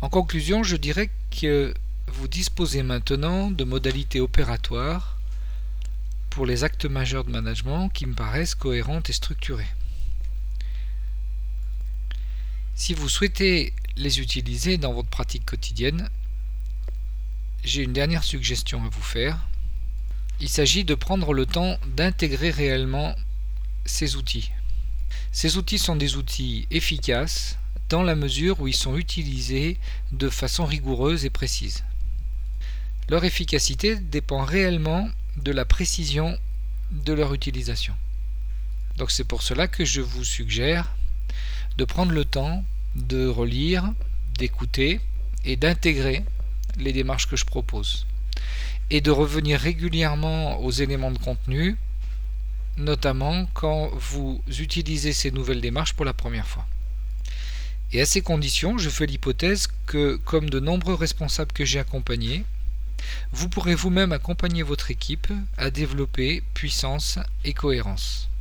En conclusion, je dirais que vous disposez maintenant de modalités opératoires pour les actes majeurs de management qui me paraissent cohérentes et structurées. Si vous souhaitez les utiliser dans votre pratique quotidienne, j'ai une dernière suggestion à vous faire. Il s'agit de prendre le temps d'intégrer réellement ces outils. Ces outils sont des outils efficaces dans la mesure où ils sont utilisés de façon rigoureuse et précise. Leur efficacité dépend réellement de la précision de leur utilisation. Donc c'est pour cela que je vous suggère de prendre le temps de relire, d'écouter et d'intégrer les démarches que je propose et de revenir régulièrement aux éléments de contenu, notamment quand vous utilisez ces nouvelles démarches pour la première fois. Et à ces conditions, je fais l'hypothèse que, comme de nombreux responsables que j'ai accompagnés, vous pourrez vous-même accompagner votre équipe à développer puissance et cohérence.